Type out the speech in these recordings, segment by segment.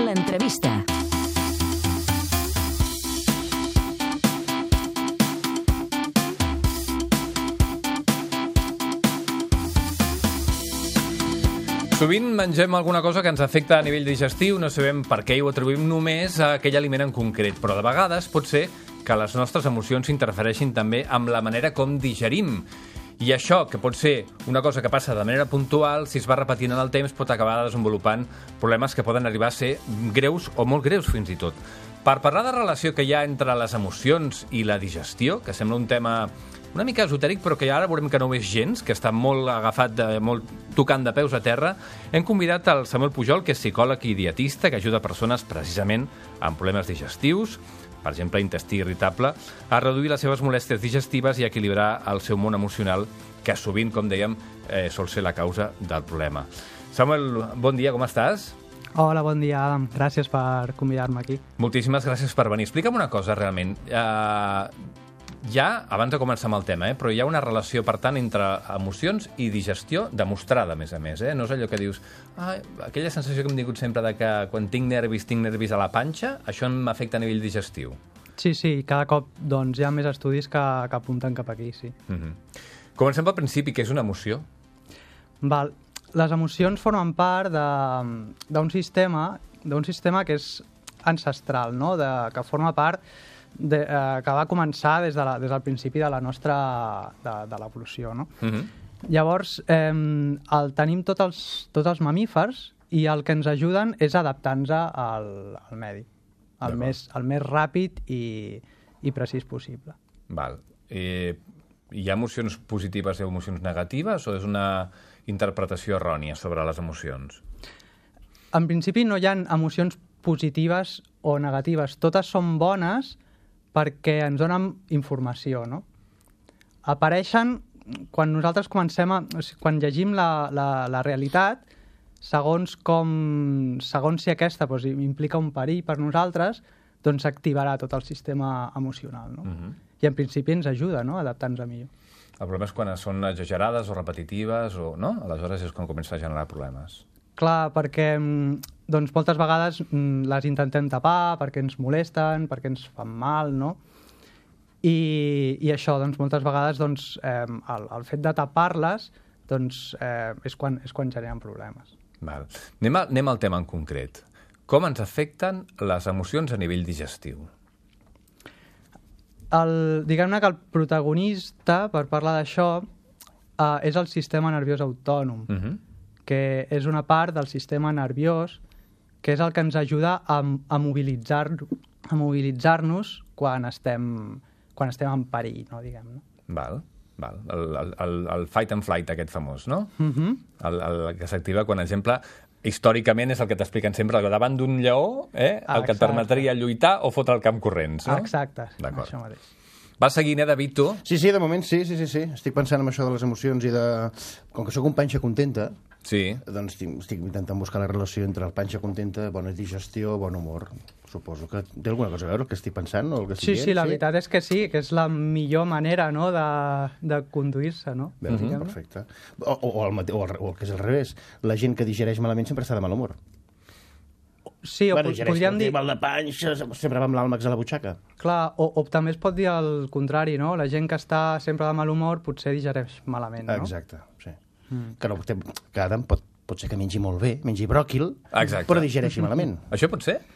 l'entrevista. Sovint mengem alguna cosa que ens afecta a nivell digestiu, no sabem per què i ho atribuïm només a aquell aliment en concret, però de vegades pot ser que les nostres emocions interfereixin també amb la manera com digerim. I això, que pot ser una cosa que passa de manera puntual, si es va repetint en el temps, pot acabar desenvolupant problemes que poden arribar a ser greus o molt greus fins i tot. Per parlar de relació que hi ha entre les emocions i la digestió, que sembla un tema una mica esotèric, però que ara veurem que no ho és gens, que està molt agafat, molt tocant de peus a terra, hem convidat el Samuel Pujol, que és psicòleg i dietista, que ajuda persones precisament amb problemes digestius, per exemple, intestí irritable, a reduir les seves molèsties digestives i a equilibrar el seu món emocional, que sovint, com dèiem, sol ser la causa del problema. Samuel, bon dia, com estàs? Hola, bon dia, Adam. Gràcies per convidar-me aquí. Moltíssimes gràcies per venir. Explica'm una cosa, realment. Abans de començar amb el tema, però hi ha una relació, per tant, entre emocions i digestió demostrada, a més. No és allò que dius, aquella sensació que hem tingut sempre de que quan tinc nervis a la panxa, això m'afecta a nivell digestiu. Sí, cada cop doncs, hi ha més estudis que apunten cap aquí, sí. Comencem pel principi, què és una emoció? Les emocions formen part d'un sistema que és ancestral, no? Que forma part que va començar des del principi de la nostra de l'evolució, no? Llavors, el tenim tots els mamífers i el que ens ajuden és adaptar-nos al medi, el més ràpid i precís possible. Val. Hi ha emocions positives i emocions negatives o és una interpretació errònia sobre les emocions? En principi no hi ha emocions positives o negatives. Totes són bones perquè ens donen informació, no? Apareixen quan nosaltres quan llegim la realitat, segons si aquesta implica un perill per nosaltres, doncs s'activarà tot el sistema emocional, no? I en principi ens ajuda, no?, a adaptar-nos millor. El problema és quan són exagerades o repetitives, no? Aleshores és quan comença a generar problemes. Clar, perquè doncs, moltes vegades les intentem tapar perquè ens molesten, perquè ens fan mal, no? I això, doncs, moltes vegades, doncs, el fet de tapar-les doncs, és quan generen problemes. Val. Anem al tema en concret. Com ens afecten les emocions a nivell digestiu? Diguem-ne que el protagonista, per parlar d'això, és el sistema nerviós autònom, que és una part del sistema nerviós que és el que ens ajuda a mobilitzar-nos quan estem en perill, no, diguem-ne. Val. El fight and flight aquest famós, no? El que s'activa quan, per exemple, històricament és el que t'expliquen sempre, davant d'un lleó, el que et permetria lluitar o fotre el camp corrents, no? Exacte, això mateix. Va seguint, David, tu? Sí, de moment sí. Estic pensant en això de les emocions i de... Com que sóc un panxa contenta, doncs estic intentant buscar la relació entre el panxa contenta, bona digestió, bon humor. Suposo que té alguna cosa a veure el que estic pensant o el que estic dient? Sí, la veritat és que sí, que és la millor manera, no?, de conduir-se, no? Perfecte. O el que és al revés. La gent que digereix malament sempre està de mal humor. Sí, o podríem dir... mal de panxa, sempre va amb l'àlmax a la butxaca. Clar, o també es pot dir el contrari, no? La gent que està sempre de mal humor potser digereix malament, no? Exacte, sí. Que Adam pot ser que mengi molt bé, mengi bròquil, però digereixi malament. Això pot ser?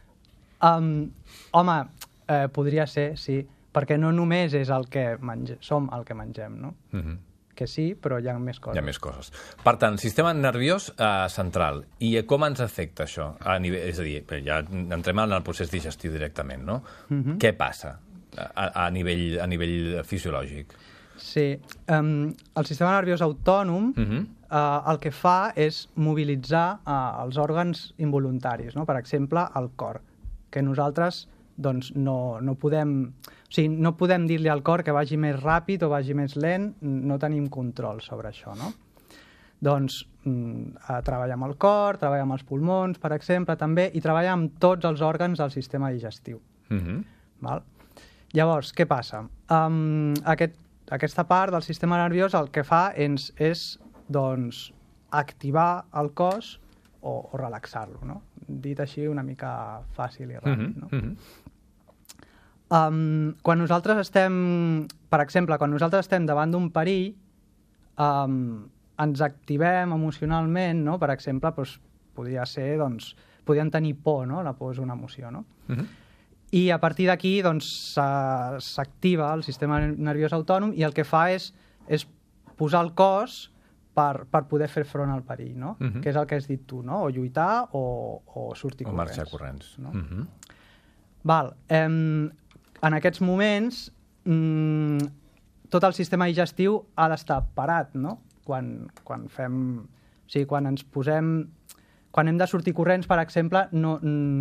Home, podria ser, sí, perquè no només és som el que mengem, no? Que sí, però hi ha més coses. Hi ha més coses. Per tant, sistema nerviós central. I com ens afecta això? És a dir, ja entrem en el procés digestiu directament, no? Què passa a nivell fisiològic? Sí. El sistema nerviós autònom el que fa és mobilitzar els òrgans involuntaris, no? Per exemple, el cor, que nosaltres doncs no podem dir-li al cor que vagi més ràpid o vagi més lent, no tenim control sobre això, no? Doncs treballa amb el cor, treballa amb els pulmons, per exemple, també, i treballa amb tots els òrgans del sistema digestiu. Val? Llavors, què passa? Aquesta part del sistema nerviós el que fa és doncs, activar el cos o relaxar-lo, no? dit així una mica fàcil i ràpid, no? Quan nosaltres estem, per exemple, davant d'un perill, ens activem emocionalment, no? Per exemple, doncs, podria ser, doncs, podríem tenir por, no? La por és una emoció, no? I a partir d'aquí, doncs, s'activa el sistema nerviós autònom i el que fa és posar el cos per poder fer front al perill, no? Que és el que has dit tu, no? O lluitar o sortir corrents. O marxar corrents. No? Val. En aquests moments, tot el sistema digestiu ha d'estar parat, no? Quan hem de sortir corrents, per exemple, no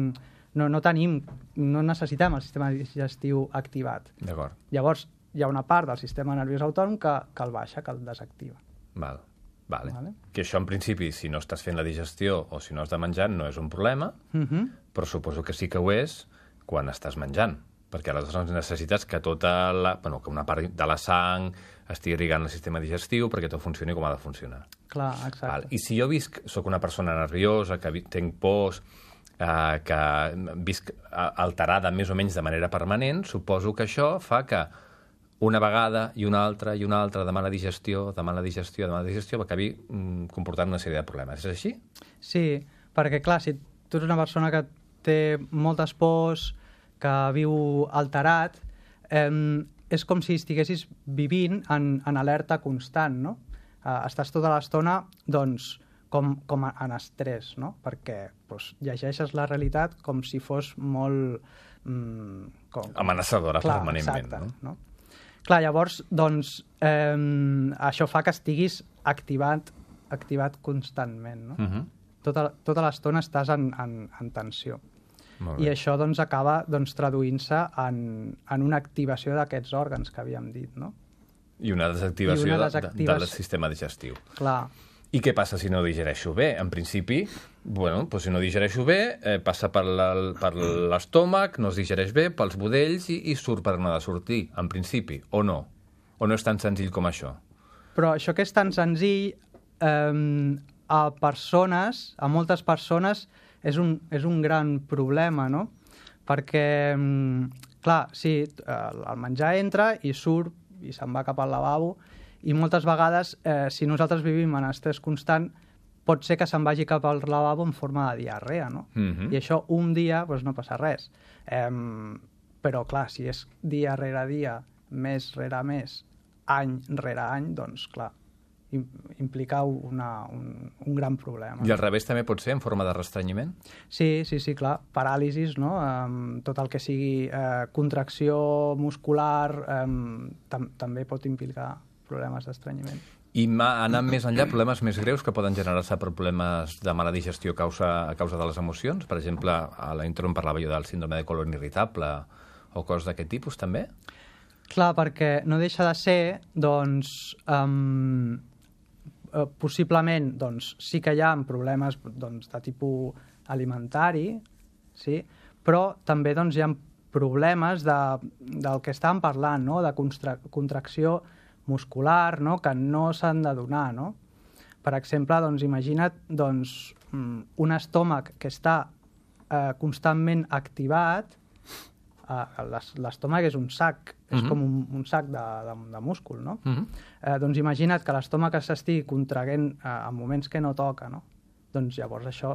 necessitem el sistema digestiu activat. D'acord. Llavors, hi ha una part del sistema nerviós autònom que el baixa, que el desactiva. Vale. Que això, en principi, si no estàs fent la digestió o si no has de menjar, no és un problema, però suposo que sí que ho és quan estàs menjant, perquè aleshores necessites que que una part de la sang estigui irrigant el sistema digestiu perquè tot funcioni com ha de funcionar. Clar, exacte. I si jo soc una persona nerviosa, que tinc pors, que visc alterada més o menys de manera permanent, suposo que això fa que una vegada i una altra de mala digestió acabi comportant una sèrie de problemes. És així? Sí, perquè clar, si tu ets una persona que té moltes pors, que viu alterat, és com si estiguessis vivint en alerta constant, no? Estàs tota l'estona, doncs, com en estrès, no? Perquè llegeixes la realitat com si fos molt... amenaçadora permanentment, exacte, no? Clar, llavors, doncs, això fa que estiguis activat constantment, no? Tota l'estona estàs en tensió. I això doncs, acaba doncs, traduint-se en una activació d'aquests òrgans que havíem dit, no? I una desactivació del sistema digestiu. Clar. I què passa si no digereixo bé? En principi, si no digereixo bé, passa per l'estómac, no es digereix bé, pels budells i surt per on ha de sortir, en principi, o no? O no és tan senzill com això? Però això que és tan senzill, a moltes persones, és un gran problema, no? Perquè, clar, sí, el menjar entra i surt i se'n va cap al lavabo, i moltes vegades, si nosaltres vivim en estrès constant, pot ser que se'n vagi cap al lavabo en forma de diarrea, no? I això un dia no passa res. Però, clar, si és dia rere dia, mes rere mes, any rere any, doncs, clar, implica un gran problema. I al revés també pot ser en forma de restrenyiment? Sí, clar. Paràlisis, no? Tot el que sigui contracció muscular també pot implicar problemes d'estrenyiment. I anant més enllà, problemes més greus que poden generar-se per problemes de mala digestió a causa de les emocions? Per exemple, a la intro em parlava jo del síndrome de colon irritable o coses d'aquest tipus, també? Clar, perquè no deixa de ser, doncs, possiblement, doncs, sí que hi ha problemes de tipus alimentari, sí? Però també doncs, hi ha problemes del que estàvem parlant, no? De contracció muscular, no? Que no s'han de donar, no? Per exemple, doncs, imagina't un estómac que està constantment activat. L'estómac és un sac, és com un sac de múscul, no? Doncs imagina't que l'estómac s'estigui contraguent en moments que no toca, no? Doncs llavors això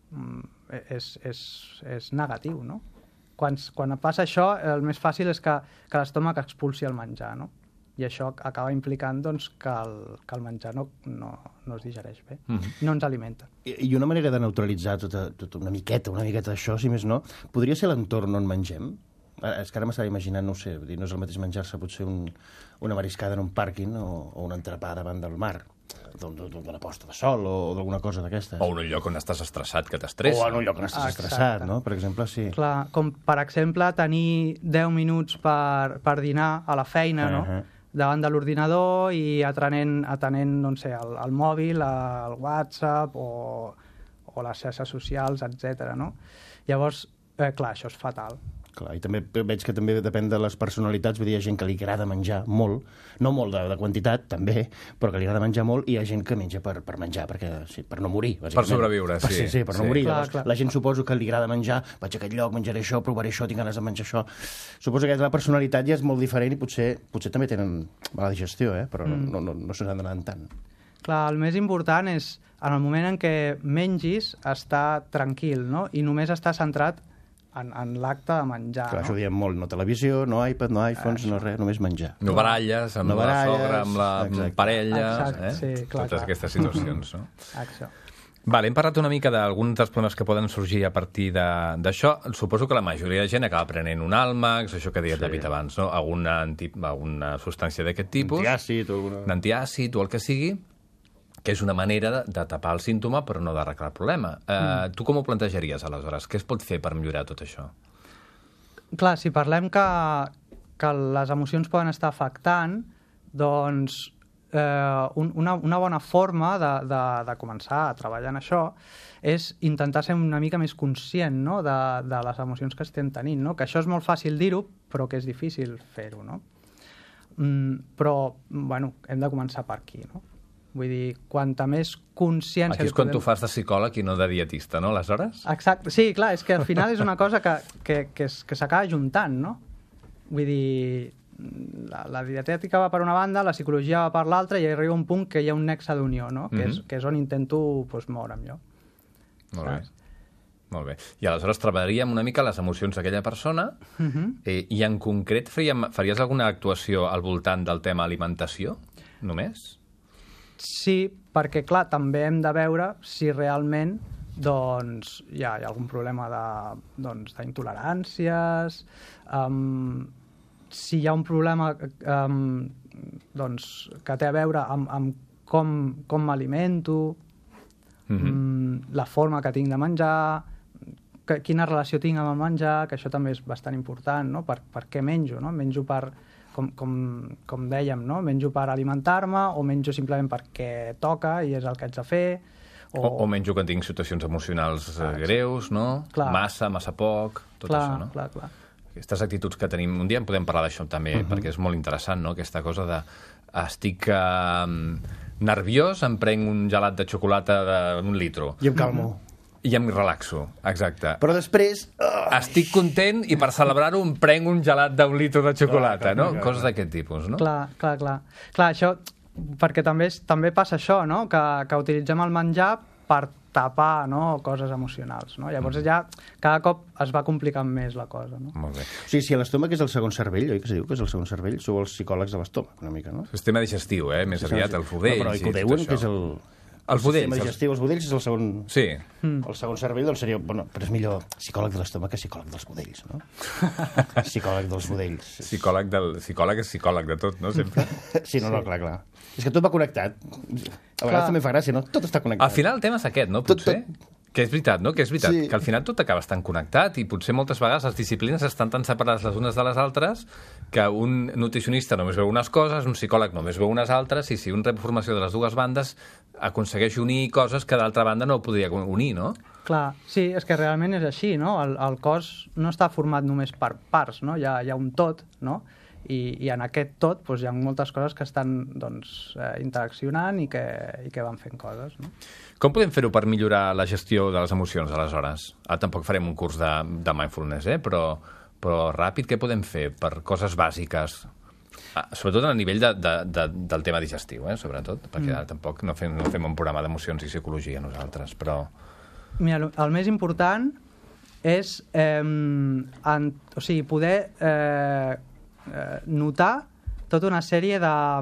és negatiu, no? Quan passa això, el més fàcil és que l'estómac expulsi el menjar, no? I això acaba implicant doncs, que el menjar no es digereix bé, no ens alimenta. I una manera de neutralitzar tota una miqueta d'això, si més no, podria ser l'entorn on mengem? És que ara m'estava imaginant, no ho sé, no és el mateix menjar-se potser una mariscada en un pàrquing o un entrepà davant del mar, d'una posta de sol o d'alguna cosa d'aquestes. O en un lloc on estàs estressat, que t'estressa. O en un lloc on estàs estressat, no? Per exemple, sí. Clar, com per exemple tenir 10 minuts per dinar a la feina, no? Davant de l'ordinador i atenent no sé, el mòbil, el WhatsApp o les xarxes socials, etc. No? Llavors, clar, això és fatal. Clar, i també veig que també depèn de les personalitats, vull dir, hi ha gent que li agrada menjar molt, no molt de quantitat, també, però que li agrada menjar molt, i hi ha gent que menja per menjar, per no morir, bàsicament. Per sobreviure, sí. Sí, per no morir. Clar, Llavors, clar. la gent suposo que li agrada menjar, vaig a aquest lloc, menjaré això, provaré això, tinc ganes de menjar això. Suposo que la personalitat ja és molt diferent i potser també tenen mala digestió, però no se n'han d'anar tant. Clar, el més important és, en el moment en què mengis, estar tranquil, no? I només estar centrat en l'acte de menjar. Clar, això ho diem molt, no televisió, no iPad, no iPhones, no res, només menjar. No baralles amb la sogra, amb la parella, Exacte, sí, clar, totes aquestes situacions, no? Això. Vale, hem parlat una mica d'alguns dels problemes que poden sorgir a partir d'això. Suposo que la majoria de gent acaba prenent un Almax, això que deia David abans, no? Alguna substància d'aquest tipus. Un antiàcid o el que sigui, que és una manera de tapar el símptoma però no d'arreglar el problema. Tu com ho plantejaries, aleshores? Què es pot fer per millorar tot això? Clar, si parlem que les emocions poden estar afectant, doncs una bona forma de començar a treballar en això és intentar ser una mica més conscient, no? de les emocions que estem tenint, no? Que això és molt fàcil dir-ho, però que és difícil fer-ho, no? Però, bueno, hem de començar per aquí, no? Vull dir, quanta més consciència... Aquí és quan tu fas de psicòleg i no de dietista, no, aleshores? Exacte, sí, clar, és que al final és una cosa que s'acaba juntant, no? Vull dir, la dietètica va per una banda, la psicologia va per l'altra i arriba un punt que hi ha un nexe d'unió, no? Que és on intento moure'm jo. Molt bé. Molt bé. I aleshores treballaríem una mica les emocions d'aquella persona i en concret faries alguna actuació al voltant del tema alimentació, només? Sí, perquè, clar, també hem de veure si realment doncs, hi ha algun problema d'intoleràncies, si hi ha un problema doncs, que té a veure amb com m'alimento, la forma que tinc de menjar, quina relació tinc amb el menjar, que això també és bastant important, no? Per què menjo, no? Menjo per... Com dèiem, no? Menjo per alimentar-me o menjo simplement perquè toca i és el que haig de fer. O menjo quan tinc situacions emocionals greus, no? Clar. Massa poc, tot això, no? Clar. Aquestes actituds que tenim... Un dia en podem parlar d'això també, perquè és molt interessant, no? Aquesta cosa de... Estic nerviós, em prenc un gelat de xocolata d'un litro. I em calmo. I em relaxo, exacte. Però després... Estic content i per celebrar-ho em prenc un gelat d'un litre de xocolata, no? Coses d'aquest tipus, no? Clar, això... Perquè també passa això, no? Que utilitzem el menjar per tapar, no? Coses emocionals, no? Llavors ja cada cop es va complicant més la cosa, no? Molt bé. O sigui, si l'estómac és el segon cervell, oi que se diu que és el segon cervell? Sou els psicòlegs de l'estómac, una mica, no? Sistema digestiu, més aviat, el budells. No, però que ho deuen, que és el... Els budells. El sistema digestiu, els budells és el segon... Sí. El segon cervell, doncs seria... Bueno, però és millor psicòleg de l'estómac que psicòleg dels budells, no? Psicòleg dels budells. Psicòleg és psicòleg de tot, no? Sempre. Sí, no, clar. És que tot va connectat. A vegades també fa gràcia, no? Tot està connectat. Al final el tema és aquest, no? Potser... Que és veritat, no? Que és veritat, sí. Que al final tot acaba estant connectat i potser moltes vegades les disciplines estan tan separades les unes de les altres que un nutricionista només veu unes coses, un psicòleg només veu unes altres i si un rep formació de les dues bandes aconsegueix unir coses que d'altra banda no podria unir, no? Clar, sí, és que realment és així, no? El cos no està format només per parts, no? Hi ha un tot, no? I en aquest tot doncs, hi ha moltes coses que estan interaccionant i que van fent coses, no? Com podem fer-ho per millorar la gestió de les emocions, aleshores? Tampoc farem un curs de mindfulness, però ràpid, què podem fer per coses bàsiques? Sobretot a nivell del tema digestiu, sobretot, perquè tampoc no fem un programa d'emocions i psicologia nosaltres, però... Mira, el més important és poder notar tota una sèrie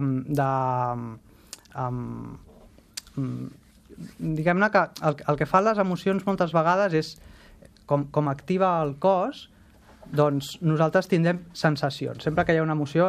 diguem-ne que el que fan les emocions moltes vegades és com activa el cos, doncs nosaltres tindrem sensacions. Sempre que hi ha una emoció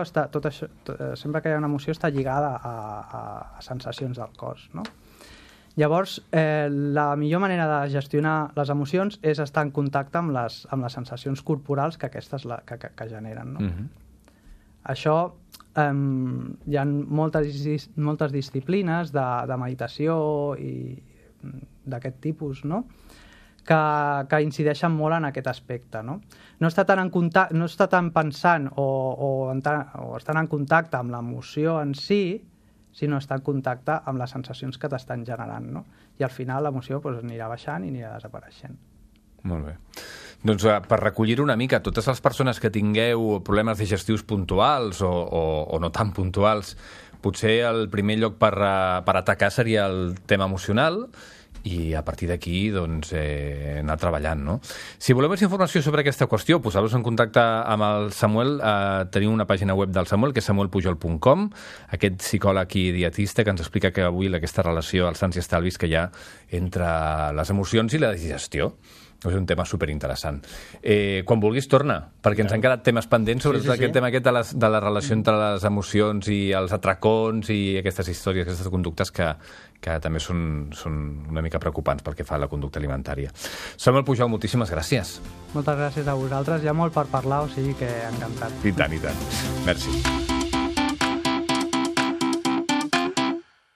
està lligada a sensacions del cos, no? Llavors, la millor manera de gestionar les emocions és estar en contacte amb les sensacions corporals que aquestes que generen, no? Això hi ha moltes disciplines de meditació i d'aquest tipus, no? que incideixen molt en aquest aspecte, no? No està tant pensant o estan en contacte amb l'emoció en si, sinó estar en contacte amb les sensacions que t'estan generant, no? I al final l'emoció anirà baixant i anirà desapareixent. Molt bé. Doncs per recollir una mica, totes les persones que tingueu problemes digestius puntuals o no tan puntuals, potser el primer lloc per atacar seria el tema emocional, i a partir d'aquí doncs, anar treballant, no? Si voleu més informació sobre aquesta qüestió, poseu-vos en contacte amb el Samuel. Tenim una pàgina web del Samuel, que és samuelpujol.com, aquest psicòleg i dietista que ens explica que avui aquesta relació als sants i estalvis que hi ha entre les emocions i la digestió. És un tema superinteressant. Quan vulguis, torna, perquè ens han quedat temes pendents sobre aquest tema de la relació entre les emocions i els atracons i aquestes històries, aquestes conductes que també són una mica preocupants pel que fa a la conducta alimentària. Samuel Pujol, moltíssimes gràcies. Moltes gràcies a vosaltres. Hi ha molt per parlar, o sigui que encantat. I tant, i tant. Merci.